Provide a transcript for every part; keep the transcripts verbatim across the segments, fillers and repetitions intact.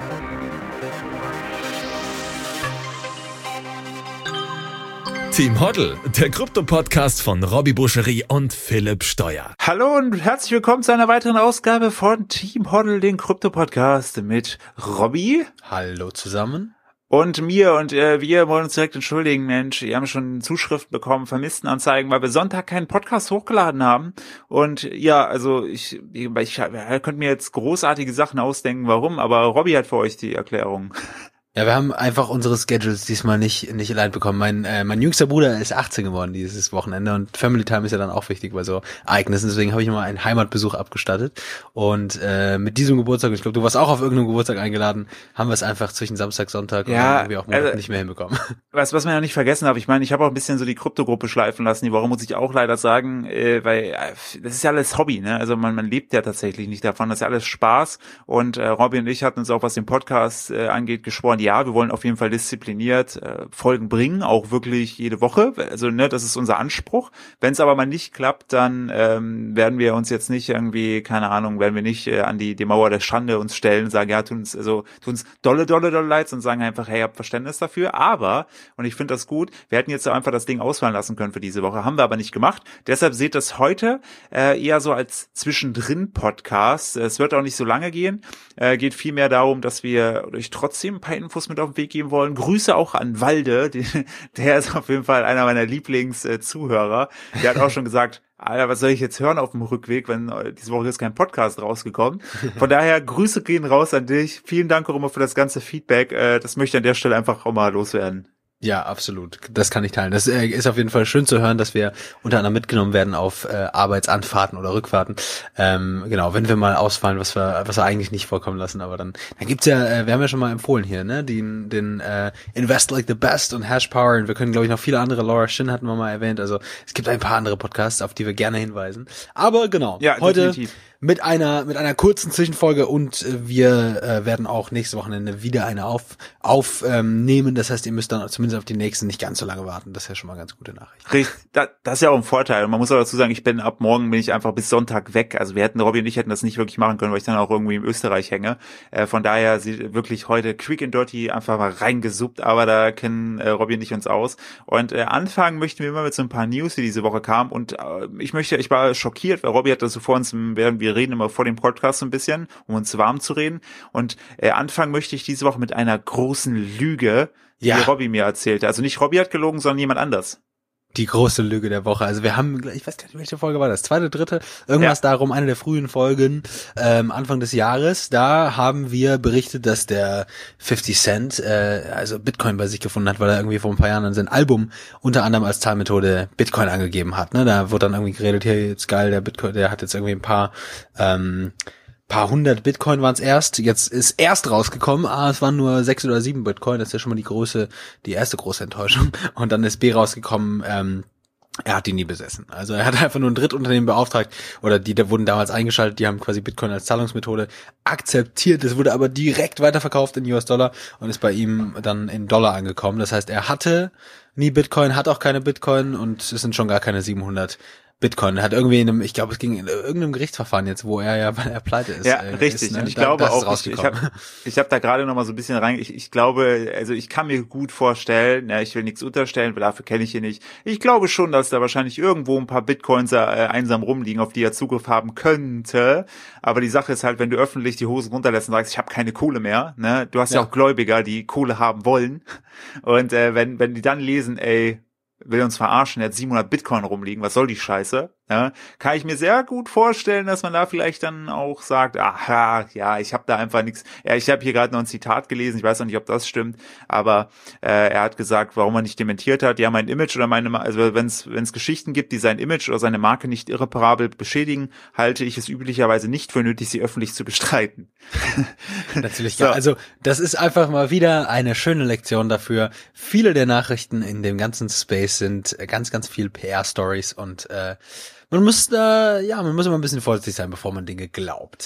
Team Hoddle, der Krypto-Podcast von Robby Buscherie und Philipp Steuer. Hallo und herzlich willkommen zu einer weiteren Ausgabe von Team Hoddle, den Krypto-Podcast mit Robby. Hallo zusammen. Und mir, und äh, wir wollen uns direkt entschuldigen, Mensch, wir haben schon Zuschriften bekommen, Vermisstenanzeigen, weil wir Sonntag keinen Podcast hochgeladen haben. Und ja, also ich, ich, ich, ich könnte mir jetzt großartige Sachen ausdenken, warum, aber Robby hat für euch die Erklärung. Ja, wir haben einfach unsere Schedules diesmal nicht nicht allein bekommen. Mein äh, mein jüngster Bruder ist achtzehn geworden dieses Wochenende und Family Time ist ja dann auch wichtig bei so Ereignissen. Deswegen habe ich mal einen Heimatbesuch abgestattet und äh, mit diesem Geburtstag, ich glaube, du warst auch auf irgendeinem Geburtstag eingeladen, haben wir es einfach zwischen Samstag, Sonntag ja, und irgendwie auch Montag also, nicht mehr hinbekommen. Was was man ja nicht vergessen darf, ich meine, ich habe auch ein bisschen so die Kryptogruppe schleifen lassen. Die Woche muss ich auch leider sagen, äh, weil äh, das ist ja alles Hobby, ne? Also man man lebt ja tatsächlich nicht davon. Das ist ja alles Spaß. Und äh, Robby und ich hatten uns auch, was den Podcast äh, angeht, geschworen. Ja, wir wollen auf jeden Fall diszipliniert äh, Folgen bringen, auch wirklich jede Woche. Also ne, das ist unser Anspruch. Wenn es aber mal nicht klappt, dann ähm, werden wir uns jetzt nicht irgendwie, keine Ahnung, werden wir nicht äh, an die, die Mauer der Schande uns stellen und sagen, ja, tun uns, also tun uns dolle, dolle, dolle leid und sagen einfach, hey, habt Verständnis dafür. Aber, und ich finde das gut, wir hätten jetzt einfach das Ding ausfallen lassen können für diese Woche, haben wir aber nicht gemacht. Deshalb seht das heute äh, eher so als Zwischendrin-Podcast. Es wird auch nicht so lange gehen. Äh, geht vielmehr darum, dass wir euch trotzdem ein paar Infos mit auf den Weg geben wollen. Grüße auch an Walde, die, der ist auf jeden Fall einer meiner Lieblingszuhörer. Äh, der hat auch schon gesagt, Alter, was soll ich jetzt hören auf dem Rückweg, wenn äh, diese Woche ist kein Podcast rausgekommen. Von daher, Grüße gehen raus an dich. Vielen Dank auch immer für das ganze Feedback. Äh, das möchte ich an der Stelle einfach auch mal loswerden. Ja, absolut. Das kann ich teilen. Das äh, ist auf jeden Fall schön zu hören, dass wir unter anderem mitgenommen werden auf äh, Arbeitsanfahrten oder Rückfahrten. Ähm, genau, wenn wir mal ausfallen, was wir was wir eigentlich nicht vorkommen lassen, aber dann dann gibt's ja, äh, wir haben ja schon mal empfohlen hier, ne, den den äh, Invest Like the Best und Hash Power und wir können, glaube ich, noch viele andere. Laura Shin hatten wir mal erwähnt. Also es gibt ein paar andere Podcasts, auf die wir gerne hinweisen. Aber genau, ja, heute definitiv. Mit einer mit einer kurzen Zwischenfolge und äh, wir äh, werden auch nächste Wochenende wieder eine auf aufnehmen. Ähm, das heißt, ihr müsst dann zumindest auf die nächsten nicht ganz so lange warten. Das ist ja schon mal eine ganz gute Nachricht. Richtig, das, das ist ja auch ein Vorteil. Und man muss auch dazu sagen, ich bin ab morgen bin ich einfach bis Sonntag weg. Also wir hätten, Robby und ich hätten das nicht wirklich machen können, weil ich dann auch irgendwie in Österreich hänge. Äh, von daher sie wirklich heute quick and dirty einfach mal reingesuppt, aber da kennen äh, Robby und ich uns aus. Und äh, anfangen möchten wir immer mit so ein paar News, die diese Woche kamen. Und äh, ich möchte, ich war schockiert, weil Robby hat das so vor uns, während wir reden immer vor dem Podcast so ein bisschen, um uns warm zu reden. Und äh, anfangen möchte ich diese Woche mit einer großen Lüge, die ja. Robby mir erzählte. Also nicht Robby hat gelogen, sondern jemand anders. Die große Lüge der Woche. Also wir haben, ich weiß gar nicht, welche Folge war das, zweite, dritte, irgendwas ja. darum, eine der frühen Folgen, ähm, Anfang des Jahres, da haben wir berichtet, dass der fifty Cent, äh, also Bitcoin bei sich gefunden hat, weil er irgendwie vor ein paar Jahren an sein Album unter anderem als Zahlmethode Bitcoin angegeben hat. Ne? Da wurde dann irgendwie geredet, hier jetzt geil, der Bitcoin, der hat jetzt irgendwie ein paar, ähm, paar hundert Bitcoin waren es erst, jetzt ist erst rausgekommen, ah, es waren nur sechs oder sieben Bitcoin, das ist ja schon mal die große, die erste große Enttäuschung. Und dann ist B rausgekommen, ähm, er hat die nie besessen. Also er hat einfach nur ein Drittunternehmen beauftragt, oder die da wurden damals eingeschaltet, die haben quasi Bitcoin als Zahlungsmethode akzeptiert, es wurde aber direkt weiterverkauft in U S Dollar und ist bei ihm dann in Dollar angekommen. Das heißt, er hatte nie Bitcoin, hat auch keine Bitcoin und es sind schon gar keine siebenhundert Bitcoin. Er hat irgendwie in einem, ich glaube, es ging in irgendeinem Gerichtsverfahren jetzt, wo er ja, weil er pleite ist. Ja, äh, richtig. Ist, ne? Und ich da, glaube auch, ich, ich habe ich hab da gerade noch mal so ein bisschen rein, ich, ich glaube, also ich kann mir gut vorstellen, ja, ich will nichts unterstellen, weil dafür kenne ich ihn nicht. Ich glaube schon, dass da wahrscheinlich irgendwo ein paar Bitcoins äh, einsam rumliegen, auf die er Zugriff haben könnte. Aber die Sache ist halt, wenn du öffentlich die Hosen runterlässt und sagst, ich habe keine Kohle mehr, ne, du hast ja, ja auch Gläubiger, die Kohle haben wollen. Und äh, wenn wenn die dann lesen, ey, will uns verarschen, er hat siebenhundert Bitcoin rumliegen, was soll die Scheiße? Ja, kann ich mir sehr gut vorstellen, dass man da vielleicht dann auch sagt, aha, ja, ich habe da einfach nichts. Ja, ich habe hier gerade noch ein Zitat gelesen, ich weiß noch nicht, ob das stimmt, aber äh, er hat gesagt, warum er nicht dementiert hat, ja, mein Image oder meine, also wenn es wenn es Geschichten gibt, die sein Image oder seine Marke nicht irreparabel beschädigen, halte ich es üblicherweise nicht für nötig, sie öffentlich zu bestreiten. Natürlich, so. Also das ist einfach mal wieder eine schöne Lektion dafür. Viele der Nachrichten in dem ganzen Space sind ganz, ganz viel P R-Stories und äh, man muss da, ja, man muss immer ein bisschen vorsichtig sein, bevor man Dinge glaubt.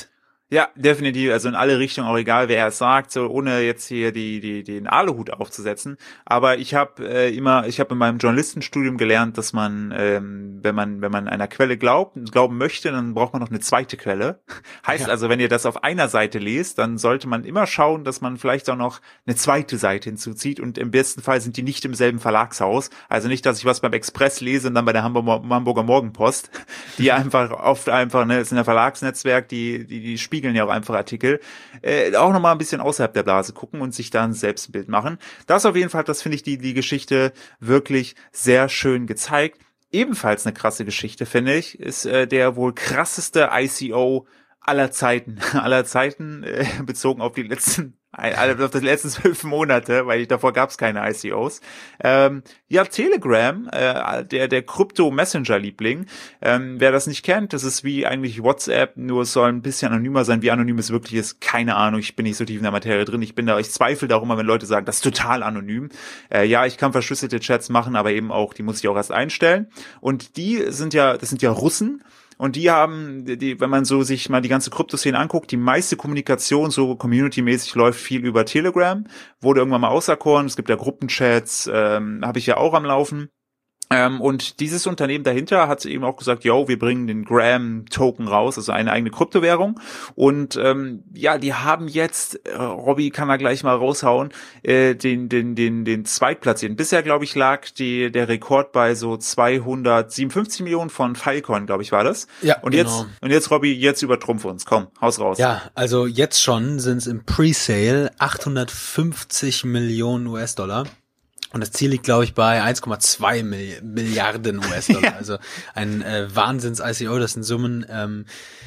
Ja, definitiv. Also in alle Richtungen, auch egal, wer es sagt, so ohne jetzt hier die die den Aluhut aufzusetzen. Aber ich habe äh, immer, ich habe in meinem Journalistenstudium gelernt, dass man, ähm, wenn man wenn man einer Quelle glaubt, glauben möchte, dann braucht man noch eine zweite Quelle. Heißt Ja. also, wenn ihr das auf einer Seite lest, dann sollte man immer schauen, dass man vielleicht auch noch eine zweite Seite hinzuzieht. Und im besten Fall sind die nicht im selben Verlagshaus. Also nicht, dass ich was beim Express lese und dann bei der Hamburger, Hamburger Morgenpost, die einfach oft einfach, ne, ist in der Verlagsnetzwerk, die die die spiegeln ja auch einfach Artikel, äh, auch nochmal ein bisschen außerhalb der Blase gucken und sich dann selbst ein Bild machen. Das auf jeden Fall, das finde ich die die Geschichte wirklich sehr schön gezeigt. Ebenfalls eine krasse Geschichte, finde ich, ist äh, der wohl krasseste I C O aller Zeiten, aller Zeiten äh, bezogen auf die letzten auf die letzten zwölf Monate, weil davor gab es keine I C Os. Ähm, ja, Telegram, äh, der der Krypto-Messenger-Liebling. Ähm, wer das nicht kennt, das ist wie eigentlich WhatsApp, nur es soll ein bisschen anonymer sein. Wie anonym es wirklich ist, keine Ahnung. Ich bin nicht so tief in der Materie drin. Ich bin da, ich zweifle da auch immer, wenn Leute sagen, das ist total anonym. Äh, ja, ich kann verschlüsselte Chats machen, aber eben auch, die muss ich auch erst einstellen. Und die sind ja, das sind ja Russen. Und die haben, die, wenn man so sich mal die ganze Kryptoszene anguckt, die meiste Kommunikation so community-mäßig läuft viel über Telegram, wurde irgendwann mal auserkoren, es gibt ja Gruppenchats, ähm, habe ich ja auch am Laufen. Ähm, und dieses Unternehmen dahinter hat eben auch gesagt, yo, wir bringen den Gram-Token raus, also eine eigene Kryptowährung. Und ähm, ja, die haben jetzt, äh, Robby kann da gleich mal raushauen, äh, den den den den Zweitplatzierten. Bisher, glaube ich, lag die der Rekord bei so zweihundertsiebenundfünfzig Millionen von Filecoin, glaube ich, war das. Ja, und genau. jetzt und jetzt Robby, jetzt übertrumpf uns, komm, haus raus. Ja, also jetzt schon sind es im Pre-Sale achthundertfünfzig Millionen U S-Dollar. Und das Ziel liegt, glaube ich, bei eins Komma zwei Milliarden U S-Dollar. Ja. Also ein äh, Wahnsinns-I C O, das sind Summen, ähm,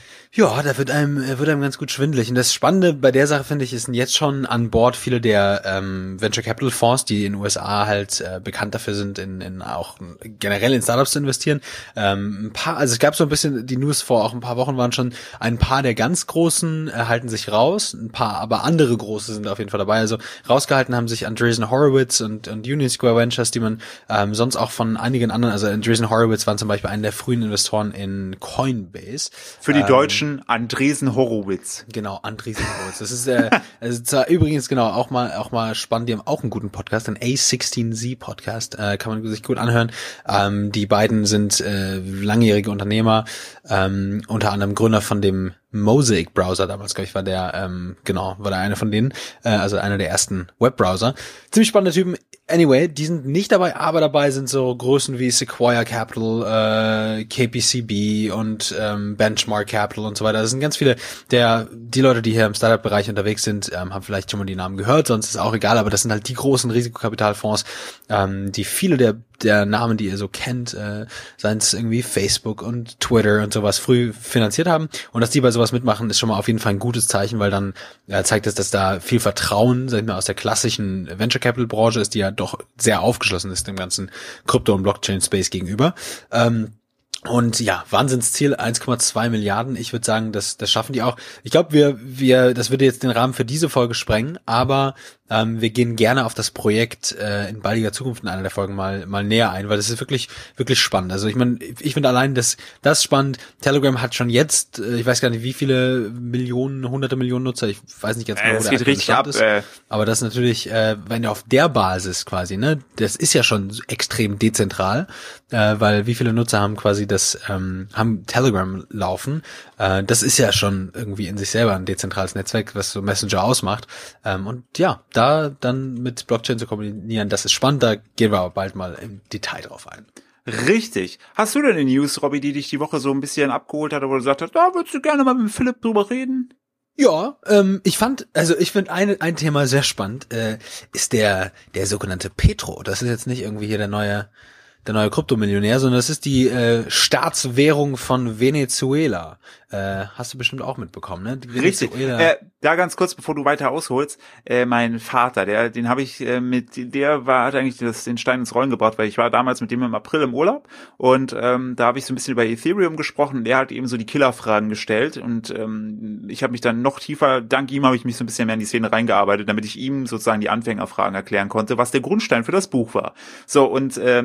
ja, da wird einem wird einem ganz gut schwindelig. Und das Spannende bei der Sache, finde ich, ist jetzt schon an Bord viele der ähm, Venture Capital Fonds, die in den U S A halt äh, bekannt dafür sind, in, in auch generell in Startups zu investieren. Ähm, ein paar, also es gab so ein bisschen, die News vor auch ein paar Wochen waren schon, ein paar der ganz Großen äh, halten sich raus, ein paar, aber andere Große sind auf jeden Fall dabei. Also rausgehalten haben sich Andreessen Horowitz und, und Union Square Ventures, die man ähm, sonst auch von einigen anderen, also Andreessen Horowitz waren zum Beispiel einer der frühen Investoren in Coinbase. Für die ähm, Deutschen Andreessen Horowitz. Genau, Andreessen Horowitz. Das ist äh, also zwar übrigens genau auch mal auch mal spannend. Die haben auch einen guten Podcast, einen A sechzehn Z Podcast, äh, kann man sich gut anhören. Ähm, die beiden sind äh, langjährige Unternehmer, ähm, unter anderem Gründer von dem Mosaic Browser damals, glaube ich, war der ähm, genau war der eine von denen, äh, also einer der ersten Webbrowser. Ziemlich spannende Typen. Anyway, die sind nicht dabei, aber dabei sind so Größen wie Sequoia Capital, äh, K P C B und ähm, Benchmark Capital und so weiter. Das sind ganz viele der die Leute, die hier im Startup-Bereich unterwegs sind, ähm, haben vielleicht schon mal die Namen gehört, sonst ist auch egal, aber das sind halt die großen Risikokapitalfonds, ähm, die viele der der Namen, die ihr so kennt, äh, seien es irgendwie Facebook und Twitter und sowas, früh finanziert haben. Und dass die bei sowas mitmachen, ist schon mal auf jeden Fall ein gutes Zeichen, weil dann äh, zeigt es, dass da viel Vertrauen, sag ich mal, aus der klassischen Venture Capital Branche ist, die ja doch sehr aufgeschlossen ist dem ganzen Krypto- und Blockchain-Space gegenüber. Ähm, Und ja, Wahnsinnsziel, eins Komma zwei Milliarden. Ich würde sagen, das, das schaffen die auch. Ich glaube, wir, wir, das würde jetzt den Rahmen für diese Folge sprengen, aber ähm, wir gehen gerne auf das Projekt äh, in baldiger Zukunft in einer der Folgen mal mal näher ein, weil das ist wirklich wirklich spannend. Also ich meine, ich finde allein das das spannend. Telegram hat schon jetzt, äh, ich weiß gar nicht, wie viele Millionen, hunderte Millionen Nutzer. Ich weiß nicht ganz genau, äh, wo das der geht richtig ab. ist. Äh. Aber das natürlich, äh, wenn auf der Basis quasi, ne, das ist ja schon extrem dezentral, äh, weil wie viele Nutzer haben quasi das ähm, haben Telegram laufen. Äh, das ist ja schon irgendwie in sich selber ein dezentrales Netzwerk, was so Messenger ausmacht. Ähm, und ja, da dann mit Blockchain zu kombinieren, das ist spannend. Da gehen wir aber bald mal im Detail drauf ein. Richtig. Hast du denn eine News, Robby, die dich die Woche so ein bisschen abgeholt hat, wo du gesagt hast, da würdest du gerne mal mit Philipp drüber reden? Ja, ähm, ich fand, also ich finde ein, ein Thema sehr spannend, äh, ist der der sogenannte Petro. Das ist jetzt nicht irgendwie hier der neue der neue Kryptomillionär, sondern das ist die äh, Staatswährung von Venezuela. Äh, hast du bestimmt auch mitbekommen, ne? Die Richtig. Venezuela. Äh, da ganz kurz, bevor du weiter ausholst, äh, mein Vater, der, den habe ich äh, mit, der war hat eigentlich das, den Stein ins Rollen gebracht, weil ich war damals mit dem im April im Urlaub und ähm, da habe ich so ein bisschen über Ethereum gesprochen und der hat eben so die Killerfragen gestellt und ähm, ich habe mich dann noch tiefer, dank ihm habe ich mich so ein bisschen mehr in die Szene reingearbeitet, damit ich ihm sozusagen die Anfängerfragen erklären konnte, was der Grundstein für das Buch war. So und ähm, seitdem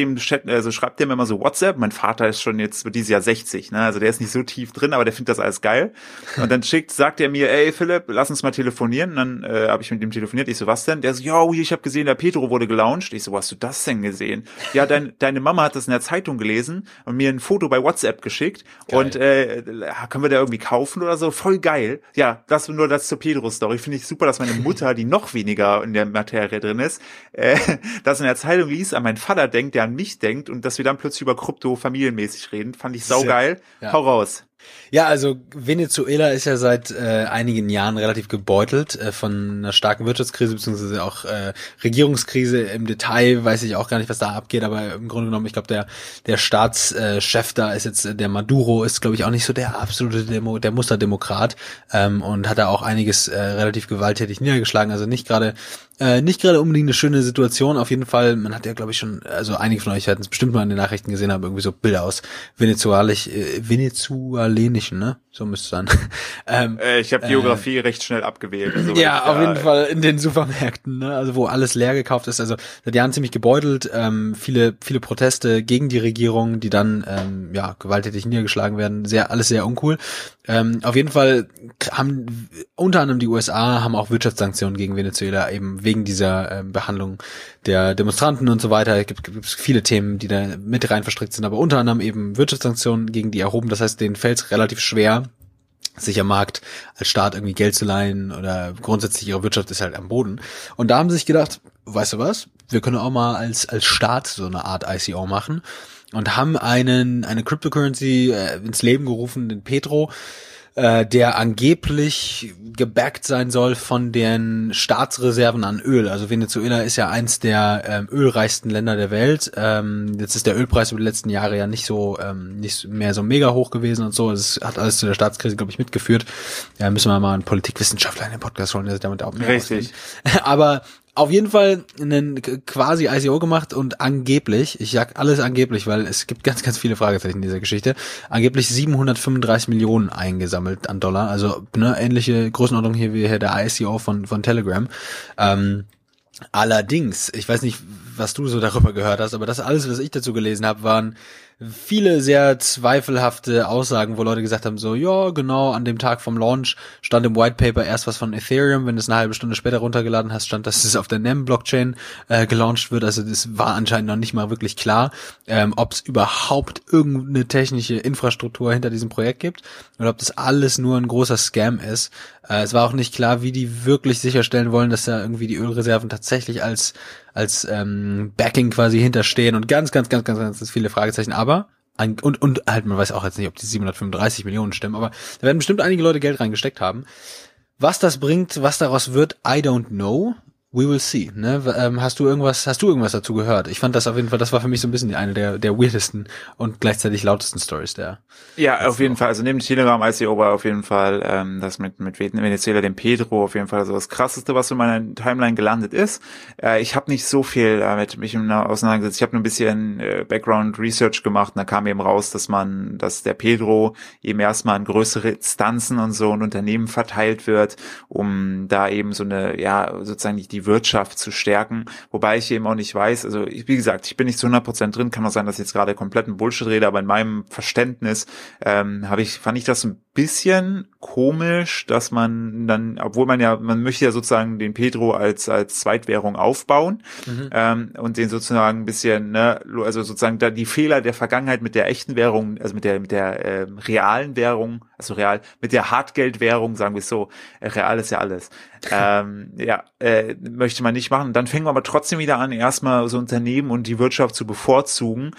seitdem chat, also schreibt der mir immer so WhatsApp. Mein Vater ist schon jetzt, wird dieses Jahr sechzig, ne? Also der ist nicht so tief drin, aber der findet das alles geil. Und dann schickt, sagt er mir, ey Philipp, lass uns mal telefonieren. Und dann äh, habe ich mit ihm telefoniert. Ich so, was denn? Der so, yo, ich habe gesehen, der Pedro wurde gelauncht. Ich so, wo hast du das denn gesehen? Ja, dein, deine Mama hat das in der Zeitung gelesen und mir ein Foto bei WhatsApp geschickt. Geil. Und äh, können wir da irgendwie kaufen oder so? Voll geil. Ja, das nur das zur Pedro-Story. Finde ich super, dass meine Mutter, die noch weniger in der Materie drin ist, äh, das in der Zeitung liest, an meinen Vater denkt, der an mich denkt und dass wir dann plötzlich über Krypto familienmäßig reden. Fand ich saugeil. Ja. Hau raus. Ja, also Venezuela ist ja seit äh, einigen Jahren relativ gebeutelt äh, von einer starken Wirtschaftskrise beziehungsweise auch äh, Regierungskrise. Im Detail weiß ich auch gar nicht, was da abgeht, aber im Grunde genommen, ich glaube, der der Staatschef da ist jetzt, der Maduro ist, glaube ich, auch nicht so der absolute Demo, der Musterdemokrat ähm, und hat da auch einiges äh, relativ gewalttätig niedergeschlagen. Also nicht gerade Äh, nicht gerade unbedingt eine schöne Situation, auf jeden Fall, man hat ja, glaube ich, schon, also einige von euch hatten es bestimmt mal in den Nachrichten gesehen, haben irgendwie so Bilder aus venezuelisch, äh, venezuelanischen, ne? So müsste es sein. ähm, äh, ich habe Geografie äh, recht schnell abgewählt. Also ja, ich, auf jeden äh, Fall in den Supermärkten, ne? Also wo alles leer gekauft ist, also seit Jahren ziemlich gebeutelt, ähm, viele viele Proteste gegen die Regierung, die dann ähm, ja gewalttätig niedergeschlagen werden, sehr alles sehr uncool. Ähm, auf jeden Fall haben unter anderem die U S A haben auch Wirtschaftssanktionen gegen Venezuela eben wegen dieser ähm, Behandlung der Demonstranten und so weiter. Es gibt, gibt viele Themen, die da mit rein verstrickt sind, aber unter anderem eben Wirtschaftssanktionen gegen die erhoben. Das heißt, denen fällt es relativ schwer, sich am Markt als Staat irgendwie Geld zu leihen oder grundsätzlich ihre Wirtschaft ist halt am Boden. Und da haben sie sich gedacht, weißt du was, wir können auch mal als als Staat so eine Art I C O machen und haben einen eine Cryptocurrency äh, ins Leben gerufen, den Pedro, äh, der angeblich gebackt sein soll von den Staatsreserven an Öl. Also Venezuela ist ja eins der ähm, ölreichsten Länder der Welt. Ähm, jetzt ist der Ölpreis über die letzten Jahre ja nicht so ähm, nicht mehr so mega hoch gewesen und so. Das hat alles zu der Staatskrise, glaube ich, mitgeführt. Ja, müssen wir mal einen Politikwissenschaftler in den Podcast holen, der sich damit auch mehr Richtig. auskennt. Aber auf jeden Fall einen quasi I C O gemacht und angeblich, ich sag alles angeblich, weil es gibt ganz, ganz viele Fragezeichen in dieser Geschichte, angeblich siebenhundertfünfunddreißig Millionen eingesammelt an Dollar, also ne, ähnliche Größenordnung hier wie hier der I C O von von Telegram. Ähm, allerdings, ich weiß nicht, was du so darüber gehört hast, aber das alles, was ich dazu gelesen habe, waren viele sehr zweifelhafte Aussagen, wo Leute gesagt haben, so, ja, genau, an dem Tag vom Launch stand im White Paper erst was von Ethereum, wenn du es eine halbe Stunde später runtergeladen hast, stand, dass es auf der N E M-Blockchain äh, gelauncht wird, also das war anscheinend noch nicht mal wirklich klar, ähm, ob es überhaupt irgendeine technische Infrastruktur hinter diesem Projekt gibt oder ob das alles nur ein großer Scam ist. Äh, es war auch nicht klar, wie die wirklich sicherstellen wollen, dass da irgendwie die Ölreserven tatsächlich als als ähm, Backing quasi hinterstehen und ganz, ganz, ganz, ganz, ganz viele Fragezeichen, aber ein, und und halt, man weiß auch jetzt nicht, ob die siebenhundertfünfunddreißig Millionen stimmen, aber da werden bestimmt einige Leute Geld reingesteckt haben. Was das bringt, was daraus wird, I don't know. We will see, ne? Ähm, hast du irgendwas, hast du irgendwas dazu gehört? Ich fand das auf jeden Fall, das war für mich so ein bisschen eine der, der weirdesten und gleichzeitig lautesten Stories der. Ja, auf jeden Fall. Also neben Telegram I C O war auf jeden Fall, ähm, das mit, mit Venezuela, dem Pedro, auf jeden Fall so das Krasseste, was in meiner Timeline gelandet ist. Äh, ich habe nicht so viel äh, mit mich auseinandergesetzt. Ich habe nur ein bisschen äh, Background Research gemacht und da kam eben raus, dass man, dass der Pedro eben erstmal an größere Instanzen und so und Unternehmen verteilt wird, um da eben so eine, ja, sozusagen die, die Wirtschaft zu stärken, wobei ich eben auch nicht weiß, also ich, wie gesagt, ich bin nicht zu hundert Prozent drin, kann auch sein, dass ich jetzt gerade kompletten Bullshit rede, aber in meinem Verständnis ähm, habe ich, fand ich das ein bisschen komisch, dass man dann, obwohl man ja, man möchte ja sozusagen den Pedro als als Zweitwährung aufbauen mhm. ähm, und den sozusagen ein bisschen, ne, also sozusagen da die Fehler der Vergangenheit mit der echten Währung, also mit der mit der äh, realen Währung, also real, mit der Hartgeldwährung, sagen wir es so, äh, real ist ja alles, ähm, ja, äh, möchte man nicht machen. Dann fängt man aber trotzdem wieder an, erstmal so Unternehmen und die Wirtschaft zu bevorzugen,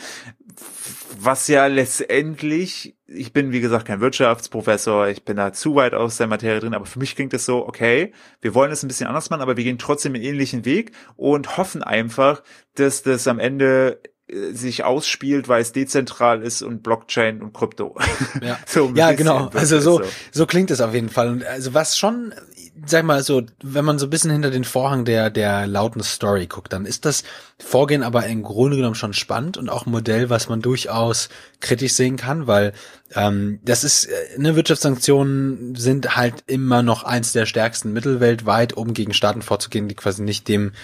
was ja letztendlich, ich bin wie gesagt kein Wirtschaftsprofessor, ich bin da zu weit aus der Materie drin, aber für mich klingt es so, okay, wir wollen es ein bisschen anders machen, aber wir gehen trotzdem einen ähnlichen Weg und hoffen einfach, dass das am Ende sich ausspielt, weil es dezentral ist und Blockchain und Krypto. Ja, so ja genau. Also so, so so klingt es auf jeden Fall. Und also was schon, sag mal so, wenn man so ein bisschen hinter den Vorhang der der lauten Story guckt, dann ist das Vorgehen aber im Grunde genommen schon spannend und auch ein Modell, was man durchaus kritisch sehen kann, weil ähm, das ist, ne, Wirtschaftssanktionen sind halt immer noch eins der stärksten Mittel weltweit, um gegen Staaten vorzugehen, die quasi nicht dem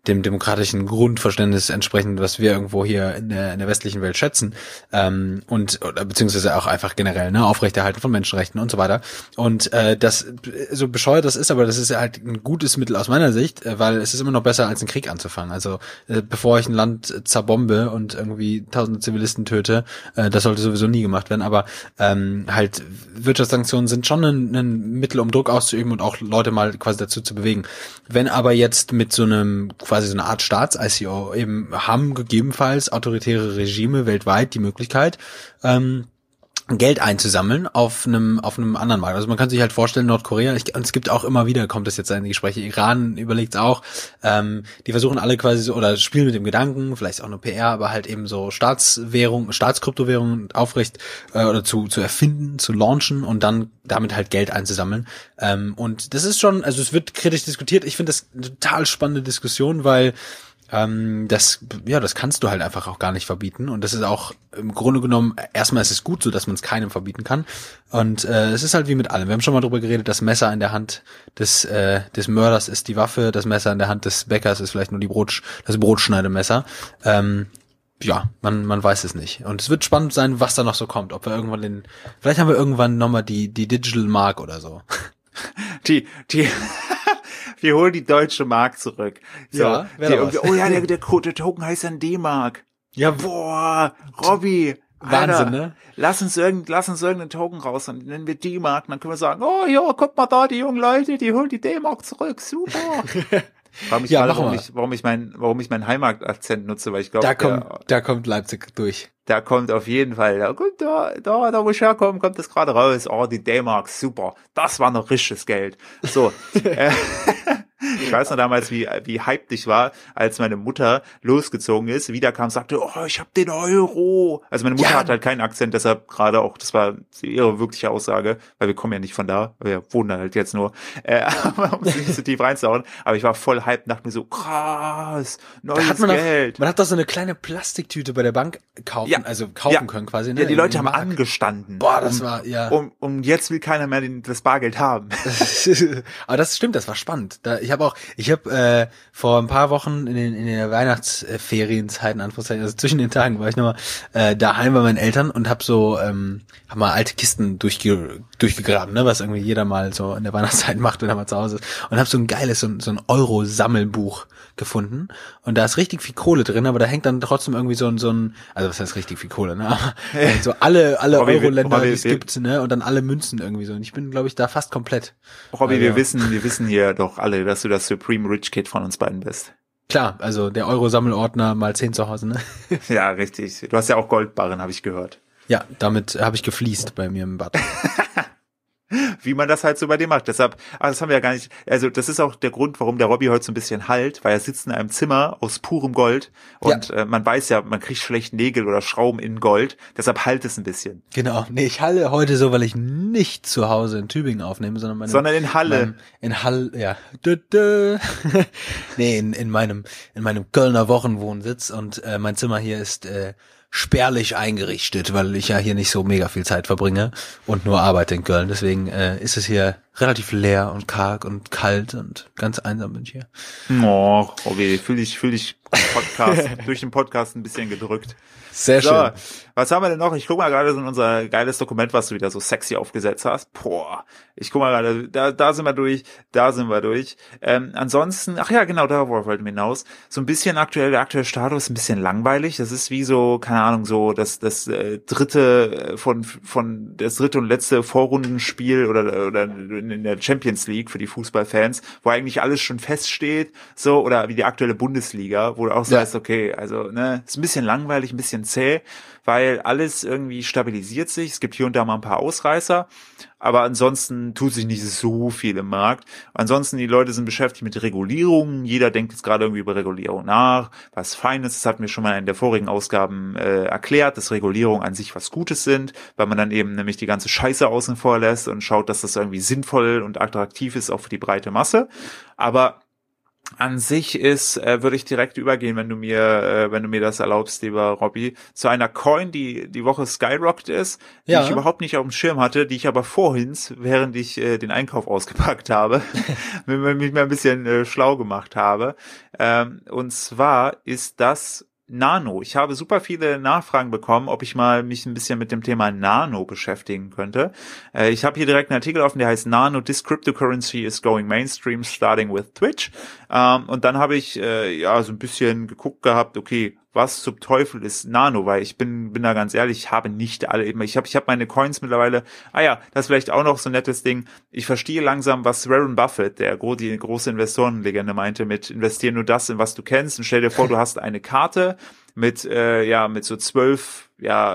dem demokratischen Grundverständnis entsprechend, was wir irgendwo hier in der, in der westlichen Welt schätzen, ähm, und oder, beziehungsweise auch einfach generell, ne, Aufrechterhalten von Menschenrechten und so weiter. Und äh, das, so bescheuert das ist, aber das ist halt ein gutes Mittel aus meiner Sicht, äh, weil es ist immer noch besser, als einen Krieg anzufangen. Also äh, bevor ich ein Land zerbombe und irgendwie tausende Zivilisten töte, äh, das sollte sowieso nie gemacht werden, aber ähm, halt Wirtschaftssanktionen sind schon ein, ein Mittel, um Druck auszuüben und auch Leute mal quasi dazu zu bewegen. Wenn aber jetzt mit so einem, quasi so eine Art Staats-I C O eben haben gegebenenfalls autoritäre Regime weltweit die Möglichkeit, ähm, Geld einzusammeln auf einem auf einem anderen Markt. Also man kann sich halt vorstellen, Nordkorea, ich, und es gibt auch immer wieder, kommt das jetzt in die Gespräche, Iran überlegt es auch, ähm, die versuchen alle quasi so, oder spielen mit dem Gedanken, vielleicht auch nur P R, aber halt eben so Staatswährung, Staatskryptowährungen aufrecht äh, oder zu zu erfinden, zu launchen und dann damit halt Geld einzusammeln. Ähm, und das ist schon, also es wird kritisch diskutiert. Ich finde das eine total spannende Diskussion, weil Ähm, das, ja, das kannst du halt einfach auch gar nicht verbieten und das ist auch im Grunde genommen, erstmal ist es gut so, dass man es keinem verbieten kann und äh, es ist halt wie mit allem. Wir haben schon mal drüber geredet, das Messer in der Hand des äh, des Mörders ist die Waffe, das Messer in der Hand des Bäckers ist vielleicht nur die Brot, das Brotschneidemesser. Ähm, ja, man man weiß es nicht und es wird spannend sein, was da noch so kommt, ob wir irgendwann den, vielleicht haben wir irgendwann nochmal die die Digital Mark oder so. Die die Wir holen die deutsche Mark zurück. So, ja, die, oh ja, der, der, der Token heißt dann D-Mark. Ja, boah, Robby. Wahnsinn, Alter, ne? Lass uns irgend, lass uns irgendeinen Token raus, dann nennen wir D-Mark, dann können wir sagen, oh ja, guck mal da, die jungen Leute, die holen die D-Mark zurück, super. Frag mich ja, gerade, warum ich, warum ich mein, warum ich meinen Heimatakzent nutze, weil ich glaube, da kommt, der, da kommt Leipzig durch. Da kommt auf jeden Fall, da, da, da, da wo ich herkomme, kommt das gerade raus. Oh, die D-Mark, super. Das war noch richtiges Geld. So. äh, Ich weiß noch damals, wie wie hyped ich war, als meine Mutter losgezogen ist, wieder kam, sagte, oh, ich hab den Euro. Also meine Mutter ja. hat halt keinen Akzent, deshalb gerade auch, das war ihre wirkliche Aussage, weil wir kommen ja nicht von da, wir wohnen halt jetzt nur, äh, um es nicht so tief reinzuhauen. Aber ich war voll hyped, dachte mir so, krass, neues hat man Geld. Auch, man hat doch so eine kleine Plastiktüte bei der Bank kaufen, ja. also kaufen ja. können quasi. Ne? Ja, die Leute haben Mark. angestanden. Boah, das um, war, ja. Um, um jetzt will keiner mehr den, das Bargeld haben. Aber das stimmt, das war spannend. Da, ich habe auch, ich habe äh, vor ein paar Wochen in den in der Weihnachtsferienzeiten, Anführungszeichen, also zwischen den Tagen war ich nochmal äh, daheim bei meinen Eltern und habe so, ähm, hab mal alte Kisten durchge durchgegraben, ne, was irgendwie jeder mal so in der Weihnachtszeit macht, wenn er mal zu Hause ist. Und habe so ein geiles, so, so ein Euro-Sammelbuch gefunden. Und da ist richtig viel Kohle drin, aber da hängt dann trotzdem irgendwie so ein, so ein, also was heißt richtig viel Kohle, ne? Aber äh, so alle, alle Euro-Länder, die es gibt, ne? Und dann alle Münzen irgendwie so. Und ich bin, glaube ich, da fast komplett. Robby, also, wir wissen, wir wissen hier doch alle, dass du das Supreme Rich Kid von uns beiden bist. Klar, also der Euro-Sammelordner mal zehn zu Hause, ne? Ja, richtig. Du hast ja auch Goldbarren, habe ich gehört. Ja, damit habe ich gefliest bei mir im Bad. Wie man das halt so bei dir macht. Deshalb, ah, das haben wir ja gar nicht, also das ist auch der Grund, warum der Robby heute so ein bisschen halt, weil er sitzt in einem Zimmer aus purem Gold und ja. äh, man weiß ja, man kriegt schlecht Nägel oder Schrauben in Gold, deshalb halt es ein bisschen. Genau, nee, ich halle heute so, weil ich nicht zu Hause in Tübingen aufnehme, sondern meine, sondern in Halle. Meinem, in Halle, ja. Dö, dö. nee, in, in meinem in meinem Kölner Wochenwohnsitz und äh, mein Zimmer hier ist äh, spärlich eingerichtet, weil ich ja hier nicht so mega viel Zeit verbringe und nur arbeite in Köln. Deswegen äh, ist es hier relativ leer und karg und kalt und ganz einsam bin ich hier. Oh, okay, fühl dich, fühl dich Podcast, durch den Podcast ein bisschen gedrückt. Sehr so, schön. Was haben wir denn noch? Ich guck mal gerade so in unser geiles Dokument, was du wieder so sexy aufgesetzt hast. Boah, ich guck mal gerade, da, da sind wir durch, da sind wir durch. Ähm, ansonsten, ach ja, genau, darauf wollten wir hinaus. So ein bisschen aktuell, der aktuelle Status, ein bisschen langweilig. Das ist wie so, keine Ahnung, so das das äh, dritte von von das dritte und letzte Vorrundenspiel oder oder in der Champions League für die Fußballfans, wo eigentlich alles schon feststeht, so, oder wie die aktuelle Bundesliga, wo du auch sagst, ja. okay, also ne, ist ein bisschen langweilig, ein bisschen zäh, weil alles irgendwie stabilisiert sich. Es gibt hier und da mal ein paar Ausreißer, aber ansonsten tut sich nicht so viel im Markt. Ansonsten, die Leute sind beschäftigt mit Regulierungen. Jeder denkt jetzt gerade irgendwie über Regulierung nach, was fein ist. Das hatten wir schon mal in der vorigen Ausgaben äh, erklärt, dass Regulierungen an sich was Gutes sind, weil man dann eben nämlich die ganze Scheiße außen vor lässt und schaut, dass das irgendwie sinnvoll und attraktiv ist, auch für die breite Masse. Aber An sich ist, äh, würde ich direkt übergehen, wenn du mir, äh, wenn du mir das erlaubst, lieber Robby, zu einer Coin, die die Woche skyrockt ist, die Ja. ich überhaupt nicht auf dem Schirm hatte, die ich aber vorhin, während ich äh, den Einkauf ausgepackt habe, mich mal ein bisschen äh, schlau gemacht habe. Ähm, und zwar ist das Nano. Ich habe super viele Nachfragen bekommen, ob ich mal mich ein bisschen mit dem Thema Nano beschäftigen könnte. Äh, ich habe hier direkt einen Artikel offen, der heißt Nano, this cryptocurrency is going mainstream, starting with Twitch. Ähm, und dann habe ich äh, ja so ein bisschen geguckt gehabt, okay, was zum Teufel ist Nano, weil ich bin bin da ganz ehrlich, ich habe nicht alle, ich habe ich habe meine Coins mittlerweile, ah ja, das ist vielleicht auch noch so ein nettes Ding, ich verstehe langsam, was Warren Buffett, der gro- die große Investorenlegende meinte, mit investieren nur das, in was du kennst, und stell dir vor, du hast eine Karte mit äh, ja mit so zwölf ja